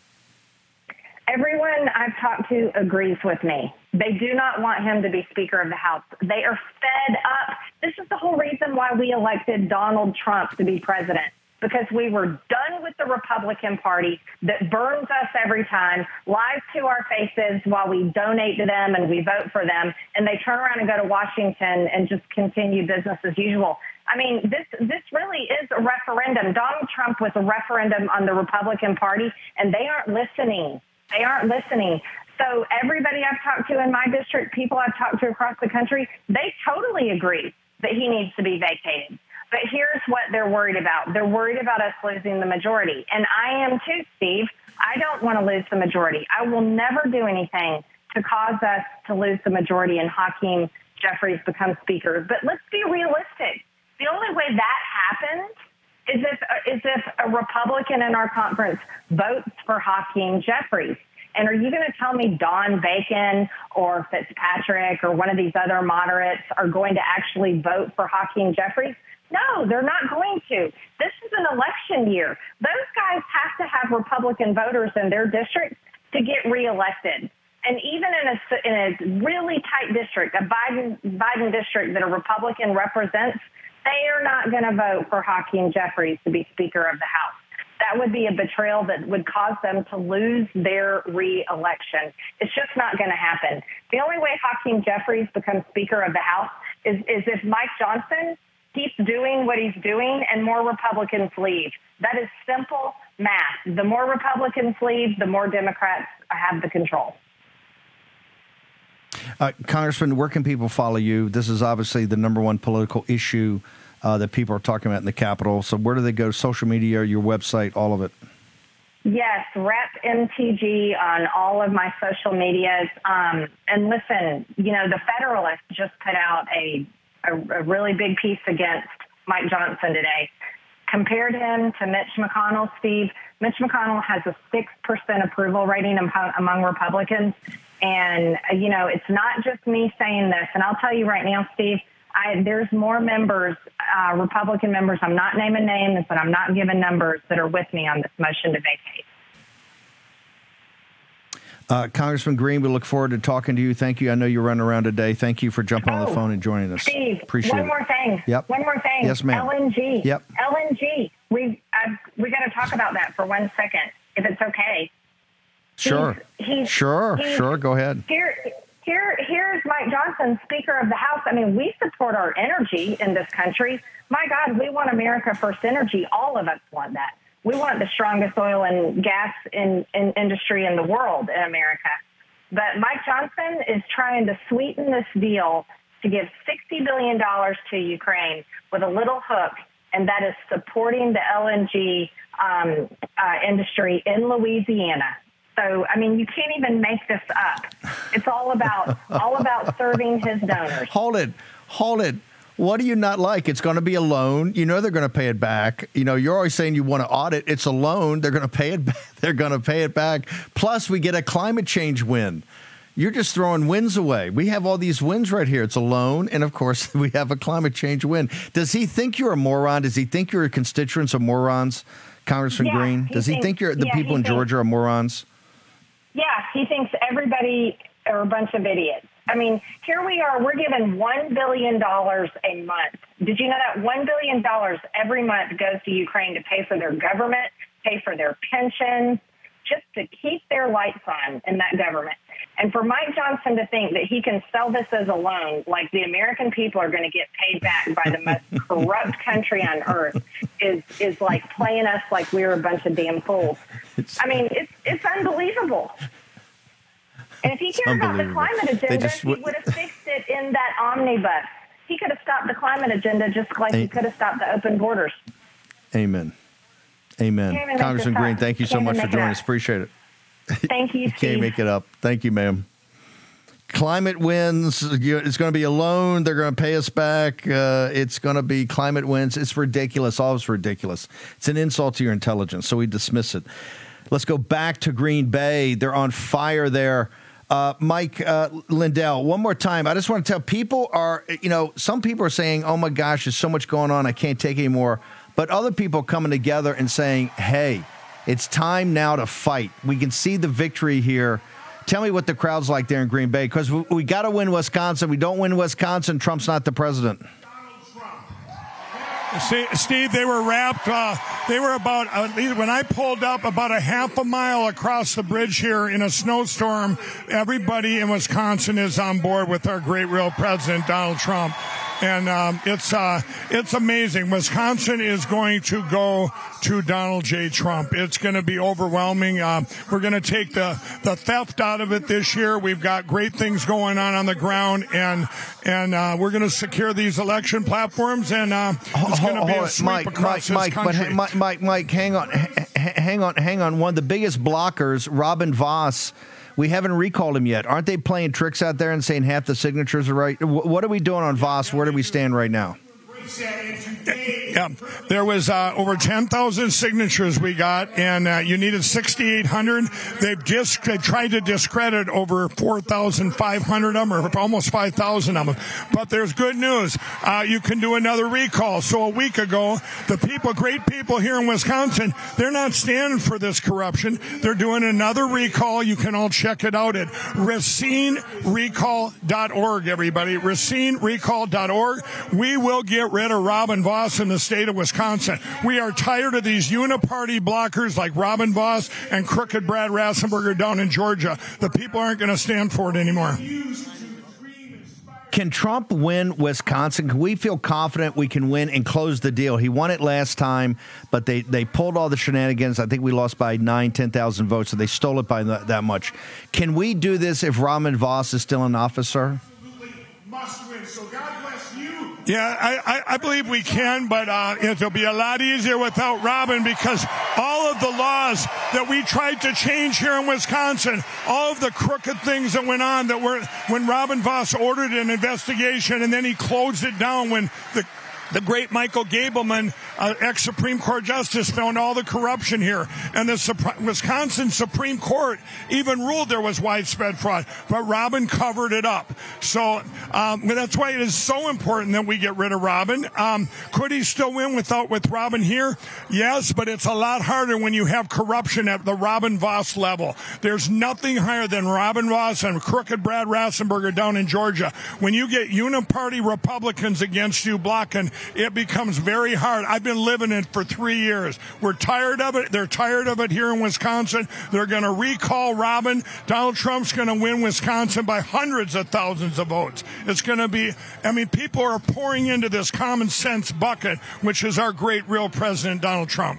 Everyone I've talked to agrees with me. They do not want him to be Speaker of the House. They are fed up. This is the whole reason why we elected Donald Trump to be president, because we were done with the Republican Party that burns us every time, lies to our faces while we donate to them and we vote for them, and they turn around and go to Washington and just continue business as usual. I mean, this really is a referendum. Donald Trump was a referendum on the Republican Party, and they aren't listening. They aren't listening. So everybody I've talked to in my district, people I've talked to across the country, they totally agree that he needs to be vacated. But here's what they're worried about. They're worried about us losing the majority. And I am too, Steve. I don't want to lose the majority. I will never do anything to cause us to lose the majority and Hakeem Jeffries become Speaker. But let's be realistic. The only way that happens is if a Republican in our conference votes for Hakeem Jeffries. And are you going to tell me Don Bacon or Fitzpatrick or one of these other moderates are going to actually vote for Hakeem Jeffries? No, they're not going to. This is an election year. Those guys have to have Republican voters in their districts to get reelected. And even in a really tight district, a Biden district that a Republican represents, they are not going to vote for Hakeem Jeffries to be Speaker of the House. That would be a betrayal that would cause them to lose their reelection. It's just not going to happen. The only way Hakeem Jeffries becomes Speaker of the House is if Mike Johnson keeps doing what he's doing and more Republicans leave. That is simple math. The more Republicans leave, the more Democrats have the control. Congressman, where can people follow you? This is obviously the number one political issue that people are talking about in the Capitol. So where do they go? Social media, your website, all of it? Yes, Rep MTG on all of my social medias. And listen, the Federalist just put out a really big piece against Mike Johnson today. Compared him to Mitch McConnell, Steve. Mitch McConnell has a 6% approval rating among Republicans. And, it's not just me saying this. And I'll tell you right now, Steve, there's more members, Republican members, I'm not naming names, but I'm not giving numbers, that are with me on this motion to vacate. Congressman Green, we look forward to talking to you. Thank you. I know you're running around today. Thank you for jumping on the phone and joining us. Steve, appreciate one more thing. Yep. One more thing. Yes, ma'am. LNG. Yep. LNG. We got to talk about that for 1 second, if it's okay. Sure. Sure. Go ahead. Here's Mike Johnson, Speaker of the House. I mean, we support our energy in this country. My God, we want America First Energy. All of us want that. We want the strongest oil and gas industry in the world in America. But Mike Johnson is trying to sweeten this deal to give $60 billion to Ukraine with a little hook, and that is supporting the LNG industry in Louisiana. So, I mean, you can't even make this up. It's all about serving his donors. Hold it. What do you not like? It's going to be a loan. They're going to pay it back. You're always saying you want to audit. It's a loan. They're going to pay it back. They're going to pay it back. Plus, we get a climate change win. You're just throwing wins away. We have all these wins right here. It's a loan, and of course, we have a climate change win. Does he think you're a moron? Does he think your constituents are morons, Congressman Green? Does he think the people in Georgia are morons? Yeah, he thinks everybody are a bunch of idiots. I mean, here we are. We're given $1 billion a month. Did you know that $1 billion every month goes to Ukraine to pay for their government, pay for their pensions, just to keep their lights on in that government? And for Mike Johnson to think that he can sell this as a loan, like the American people are going to get paid back by the most corrupt country on earth, is like playing us like we're a bunch of damn fools. I mean, it's unbelievable. And if he cared about the climate agenda, he would have fixed it in that omnibus. He could have stopped the climate agenda just like he could have stopped the open borders. Amen. Congressman Green, thank you so much for joining us. Appreciate it. Thank you, Steve. Can't make it up. Thank you, ma'am. Climate wins. It's going to be a loan. They're going to pay us back. It's going to be climate wins. It's ridiculous. All of it's ridiculous. It's an insult to your intelligence, so we dismiss it. Let's go back to Green Bay. They're on fire there. Mike Lindell, one more time. I just want to tell people some people are saying, oh, my gosh, there's so much going on. I can't take any more. But other people coming together and saying, hey, it's time now to fight. We can see the victory here. Tell me what the crowd's like there in Green Bay, because we got to win Wisconsin. We don't win Wisconsin, Trump's not the president. See, Steve, they were wrapped. They were about, when I pulled up, about a half a mile across the bridge here in a snowstorm. Everybody in Wisconsin is on board with our great real president, Donald Trump. And it's amazing. Wisconsin is going to go to Donald J. Trump. It's going to be overwhelming. We're going to take the theft out of it this year. We've got great things going on the ground, and we're going to secure these election platforms, and it's going to be a sweep across this country. Mike, hang on. One of the biggest blockers, Robin Voss. We haven't recalled him yet. Aren't they playing tricks out there and saying half the signatures are right? What are we doing on Voss? Where do we stand right now? Yeah, there was over 10,000 signatures we got, and you needed 6,800. They tried to discredit over 4,500 of them, or almost 5,000 of them. But there's good news. You can do another recall. So a week ago, great people here in Wisconsin, they're not standing for this corruption. They're doing another recall. You can all check it out at RacineRecall.org, everybody. RacineRecall.org. We will get rid of Robin Voss in the state of Wisconsin. We are tired of these uniparty blockers like Robin Voss and crooked Brad Rassenberger down in Georgia. The people aren't going to stand for it anymore. Can Trump win Wisconsin? Can we feel confident we can win and close the deal? He won it last time, but they pulled all the shenanigans. I think we lost by 10,000 votes, so they stole it by that much. Can we do this if Robin Voss is still in office, sir? Must win. So God bless you. Yeah, I believe we can, but it'll be a lot easier without Robin, because all of the laws that we tried to change here in Wisconsin, all of the crooked things that went on when Robin Voss ordered an investigation and then he closed it down when the great Michael Gableman, ex-Supreme Court justice, found all the corruption here. And the Wisconsin Supreme Court even ruled there was widespread fraud. But Robin covered it up. So that's why it is so important that we get rid of Robin. Could he still win with Robin here? Yes, but it's a lot harder when you have corruption at the Robin Voss level. There's nothing higher than Robin Voss and crooked Brad Rassenberger down in Georgia. When you get uniparty Republicans against you blocking, it becomes very hard. I've been living it for 3 years. We're tired of it. They're tired of it here in Wisconsin. They're going to recall Robin. Donald Trump's going to win Wisconsin by hundreds of thousands of votes. It's going to be, people are pouring into this common sense bucket, which is our great real president, Donald Trump.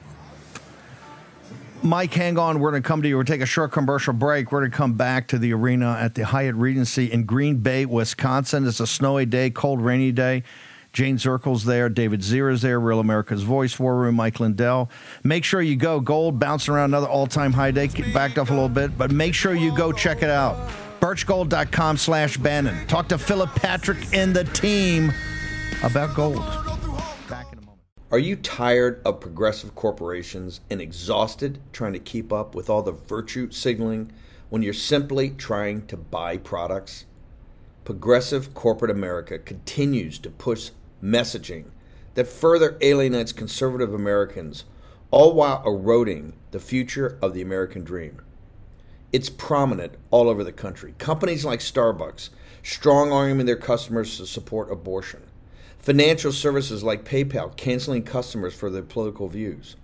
Mike, hang on. We're going to come to you. We'll take a short commercial break. We're going to come back to the arena at the Hyatt Regency in Green Bay, Wisconsin. It's a snowy day, cold, rainy day. Jane Zirkle's there. David Zira's there. Real America's Voice, War Room, Mike Lindell. Make sure you go. Gold bouncing around another all-time high day. Backed up a little bit, but make sure you go check it out. Birchgold.com/Bannon. Talk to Philip Patrick and the team about gold. Back in a moment. Are you tired of progressive corporations and exhausted trying to keep up with all the virtue signaling when you're simply trying to buy products? Progressive corporate America continues to push messaging that further alienates conservative Americans, all while eroding the future of the American dream. It's prominent all over the country. Companies like Starbucks strong-arming their customers to support abortion. Financial services like PayPal canceling customers for their political views.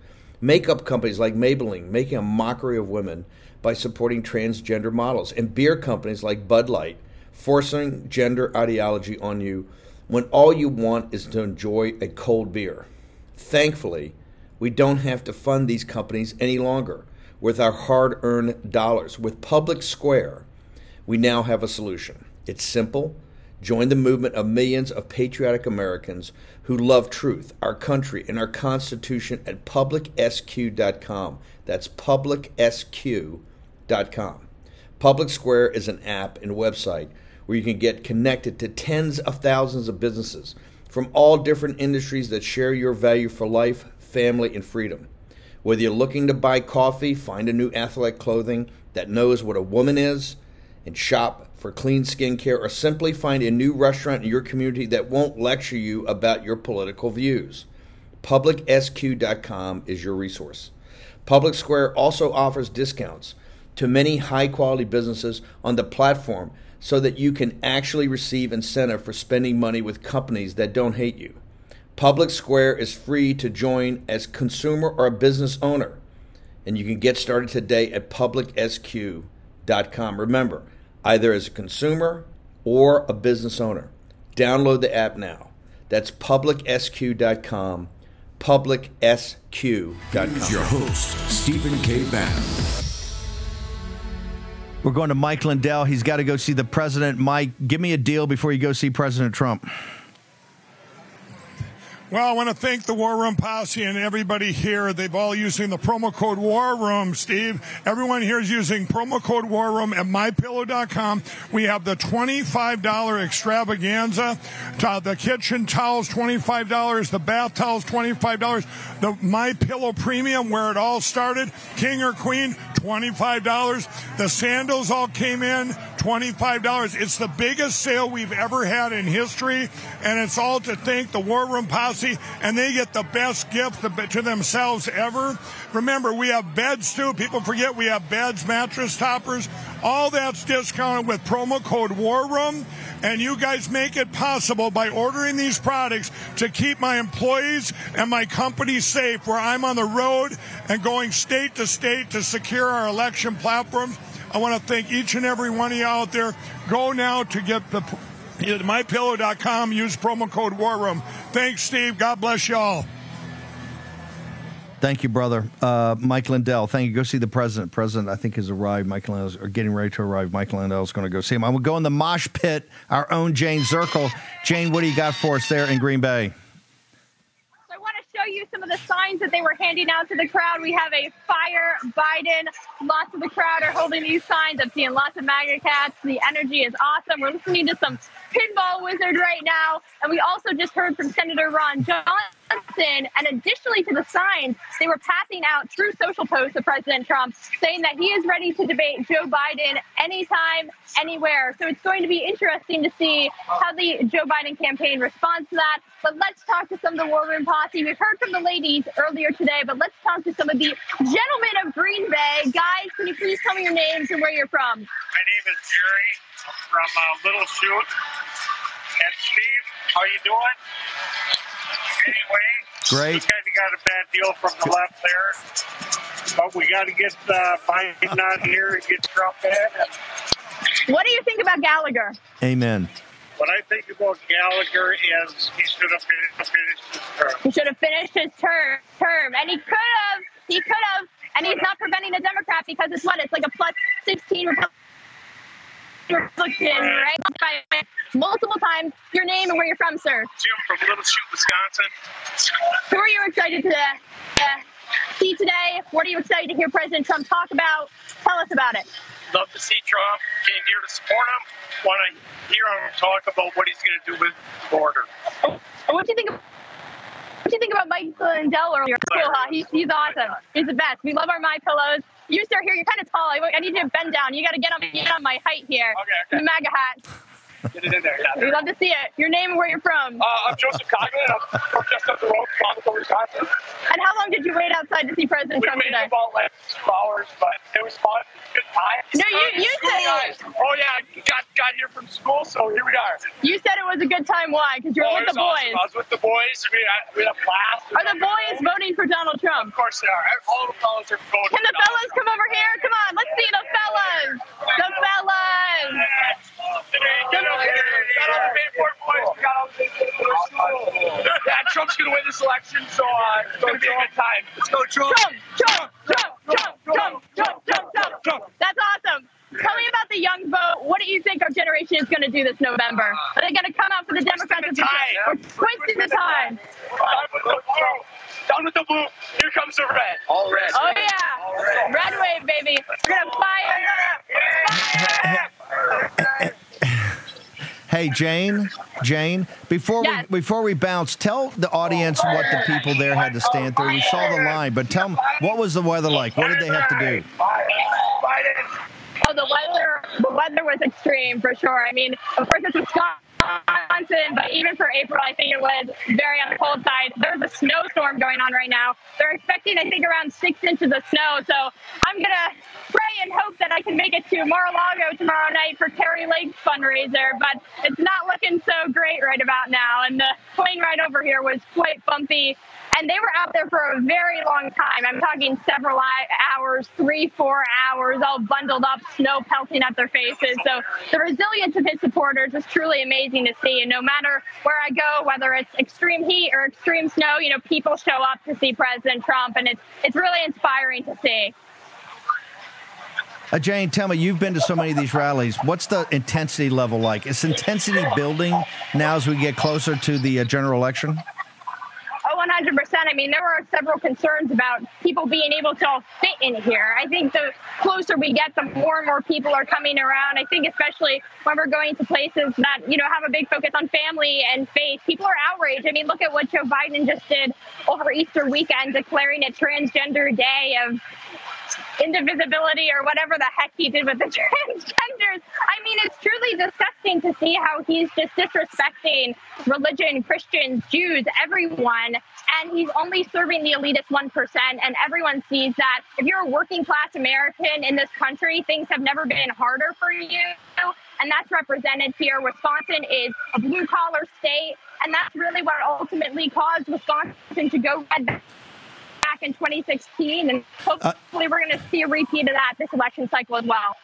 Makeup companies like Maybelline making a mockery of women by supporting transgender models, and beer companies like Bud Light forcing gender ideology on you when all you want is to enjoy a cold beer. Thankfully, we don't have to fund these companies any longer with our hard-earned dollars. With Public Square, we now have a solution. It's simple. Join the movement of millions of patriotic Americans who love truth, our country, and our Constitution at publicsq.com. That's publicsq.com. Public Square is an app and website where you can get connected to tens of thousands of businesses from all different industries that share your value for life, family, and freedom. Whether you're looking to buy coffee, find a new athletic clothing that knows what a woman is, and shop for clean skincare, or simply find a new restaurant in your community that won't lecture you about your political views, publicsq.com is your resource. Public Square also offers discounts to many high-quality businesses on the platform so that you can actually receive incentive for spending money with companies that don't hate you. Public Square is free to join as consumer or a business owner, and you can get started today at publicsq.com. Remember, either as a consumer or a business owner. Download the app now. That's publicsq.com, publicsq.com. Here's your host, Stephen K. Bannon. We're going to Mike Lindell. He's got to go see the president. Mike, give me a deal before you go see President Trump. Well, I want to thank the War Room Posse and everybody here. They've all using the promo code War Room, Steve. Everyone here is using promo code War Room at MyPillow.com. We have the $25 extravaganza. The kitchen towels, $25. The bath towels, $25. The MyPillow Premium, where it all started, King or Queen, $25. The sandals all came in, $25. It's the biggest sale we've ever had in history, and it's all to thank the War Room Posse, and they get the best gift to themselves ever. Remember, we have beds too. People forget we have beds, mattress toppers. All that's discounted with promo code War Room, and you guys make it possible by ordering these products to keep my employees and my company safe, where I'm on the road and going state to state to secure our election platforms. I want to thank each and every one of you out there. Go now to get the MyPillow.com. Use promo code War Room. Thanks, Steve. God bless you all. Thank you, brother. Mike Lindell, thank you. Go see the president. President, I think, has arrived. Mike Lindell's are getting ready to arrive. Mike Lindell's going to go see him. I'm going to go in the mosh pit, our own Jane Zirkle. Jane, what do you got for us there in Green Bay? I want to show you some of the signs that they were handing out to the crowd. We have a Fire Biden. Lots of the crowd are holding these signs. I'm seeing lots of MAGA cats. The energy is awesome. We're listening to some Pinball Wizard right now. And we also just heard from Senator Ron Johnson. And additionally to the signs, they were passing out true social posts of President Trump saying that he is ready to debate Joe Biden anytime, anywhere. So it's going to be interesting to see how the Joe Biden campaign responds to that. But let's talk to some of the War Room Posse. We've heard from the ladies earlier today, but let's talk to some of the gentlemen of Green Bay. Guys, can you please tell me your names and where you're from? My name is Jerry. I'm from Little Chute. And Steve, how you doing? Anyway, great. We kind of got a bad deal from the left there, but we got to get Biden out here and get Trump in. What do you think about Gallagher? Amen. What I think about Gallagher is he should have finished his term. He should have finished his term, and he could have, and he's not preventing a Democrat because it's like a plus 16 Republican, right? Multiple times. Your name and where you're from, sir. Jim from Little Chute, Wisconsin. Who are you excited to see today? What are you excited to hear President Trump talk about? Tell us about it. Love to see Trump. Came here to support him. Want to hear him talk about what he's going to do with the border. What do you think about Mike Lindell earlier? Cool, huh? He's awesome. He's the best. We love our My Pillows. You, sir, here, you're kind of tall. I need you to bend down. You got to get on my height here. Okay. The MAGA hat. Get it in there. Yeah. We'd love to see it. Your name and where you're from. I'm Joseph Coughlin. I'm from just up the road from Comico, Wisconsin. And how long did you wait outside to see President Trump today? We waited about 2 hours, but it was fun. Good time. No, you said it. Oh yeah, got here from school, so here we are. You said it was a good time. Why? Because you're with the boys. Awesome. I was with the boys. We had a blast. Are the boys voting for Donald Trump? Of course they are. All the fellas are voting. Can the fellas come over here? Come on, let's see the fellas. The fellas. Yeah, Trump's going to win this election, so it's going to be a good time. Let's go, Trump. Trump. That's awesome. Tell me about the young vote. What do you think our generation is going to do this November? Are they going to come out for the Democrats? Or twisting the tide? Down with the blue. Here comes the red. All red. Oh, yeah. Red wave, baby. We're going to fire. Hey, Jane, before we bounce, tell the audience what the people there had to stand through. We saw the line, but tell them, what was the weather like? What did they have to do? Oh, the weather was extreme for sure. I mean, of course, it's Wisconsin, but even for April, I think it was very on the cold side. There's a snowstorm going on right now. They're expecting, I think, around 6 inches of snow. So I'm going to pray and hope that I can make it to Mar-a-Lago tomorrow night for Kari Lake's fundraiser, but it's not looking so great right about now. And the plane ride over here was quite bumpy. And they were out there for a very long time. I'm talking several hours, 3-4 hours, all bundled up, snow pelting at their faces. So the resilience of his supporters is truly amazing to see. And no matter where I go, whether it's extreme heat or extreme snow, people show up to see President Trump. And it's really inspiring to see. Jane, tell me, you've been to so many of these rallies. What's the intensity level like? Is intensity building now as we get closer to the general election? Oh, 100%. I mean, there were several concerns about people being able to all fit in here. I think the closer we get, the more and more people are coming around. I think especially when we're going to places that, have a big focus on family and faith, people are outraged. I mean, look at what Joe Biden just did over Easter weekend, declaring a transgender day of indivisibility or whatever the heck he did with the transgenders. I mean, it's truly disgusting to see how he's just disrespecting religion, Christians, Jews, everyone, and he's only serving the elitist 1%, and everyone sees that. If you're a working class American in this country, things have never been harder for you, and that's represented here. Wisconsin is a blue-collar state, and that's really what ultimately caused Wisconsin to go red back in 2016, and hopefully we're going to see a repeat of that this election cycle as well.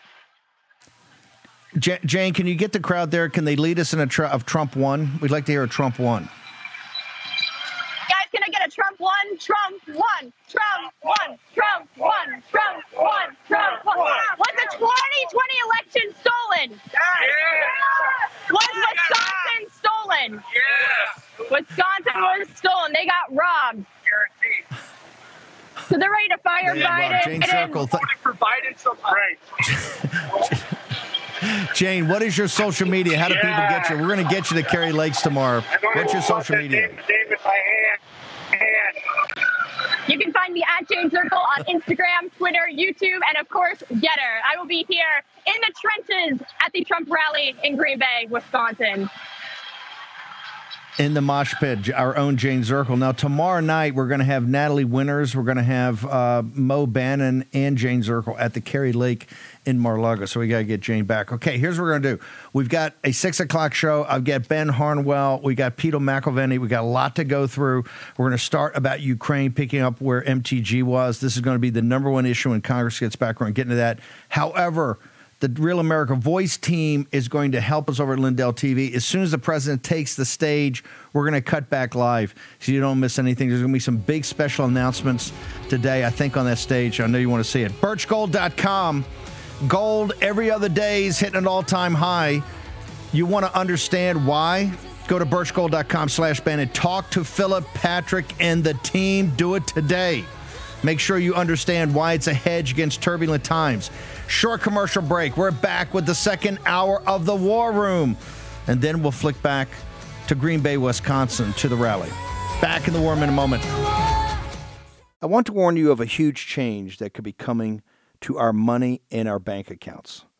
Jane, can you get the crowd there? Can they lead us in of Trump won? We'd like to hear a Trump won. Guys, can I get a Trump won? Trump won. Trump won. Trump won. Trump won. Trump won. Was the 2020 election stolen? Yeah. Was Wisconsin stolen? Yes. Wisconsin was stolen. They got robbed. Guaranteed. So they're ready to fire Biden. Jane Circle. For Biden, so great. Jane, what is your social media? How do people get you? We're going to get you to Kari Lakes tomorrow. What's your social media? You can find me at Jane Circle on Instagram, Twitter, YouTube, and of course, Getter. I will be here in the trenches at the Trump rally in Green Bay, Wisconsin. In the mosh pit, our own Jane Zirkle. Now, tomorrow night, we're going to have Natalie Winters. We're going to have Mo Bannon and Jane Zirkle at the Kari Lake in Mar-a-Lago. So we got to get Jane back. Okay, here's what we're going to do. We've got a 6 o'clock show. I've got Ben Harnwell. We got Peter McElveny. We got a lot to go through. We're going to start about Ukraine, picking up where MTG was. This is going to be the number one issue when Congress gets back. We're going to get into that. However, the Real America Voice team is going to help us over at Lindell TV. As soon as the president takes the stage, we're going to cut back live so you don't miss anything. There's going to be some big special announcements today, I think, on that stage. I know you want to see it. Birchgold.com. Gold every other day is hitting an all-time high. You want to understand why? Go to birchgold.com/Ben and talk to Philip, Patrick, and the team. Do it today. Make sure you understand why it's a hedge against turbulent times. Short commercial break. We're back with the second hour of the War Room. And then we'll flick back to Green Bay, Wisconsin, to the rally. Back in the War Room in a moment. I want to warn you of a huge change that could be coming to our money in our bank accounts.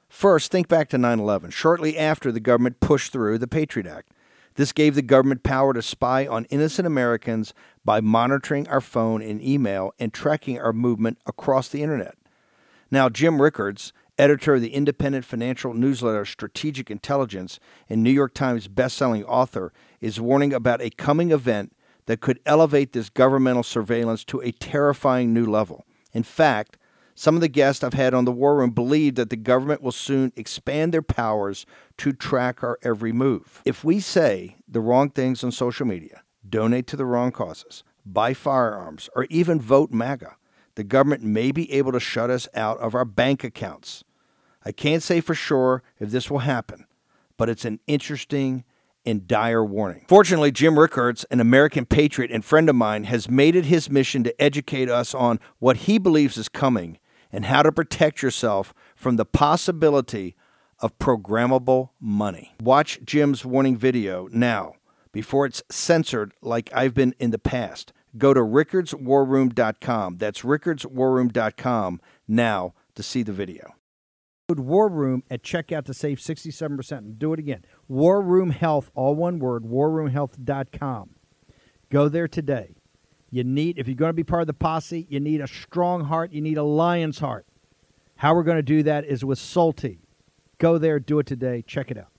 First, think back to 9/11, shortly after the government pushed through the Patriot Act. This gave the government power to spy on innocent Americans by monitoring our phone and email and tracking our movement across the internet. Now, Jim Rickards, editor of the independent financial newsletter Strategic Intelligence and New York Times bestselling author, is warning about a coming event that could elevate this governmental surveillance to a terrifying new level. In fact, some of the guests I've had on the War Room believe that the government will soon expand their powers to track our every move. If we say the wrong things on social media, donate to the wrong causes, buy firearms, or even vote MAGA, the government may be able to shut us out of our bank accounts. I can't say for sure if this will happen, but it's an interesting and dire warning. Fortunately, Jim Rickards, an American patriot and friend of mine, has made it his mission to educate us on what he believes is coming and how to protect yourself from the possibility of programmable money. Watch Jim's warning video now before it's censored like I've been in the past. Go to rickardswarroom.com. That's rickardswarroom.com now to see the video. War Room at checkout to save 67%. And do it again. War Room Health, all one word, warroomhealth.com. Go there today. You need, if you're going to be part of the posse, you need a strong heart. You need a lion's heart. How we're going to do that is with Salty. Go there, do it today. Check it out.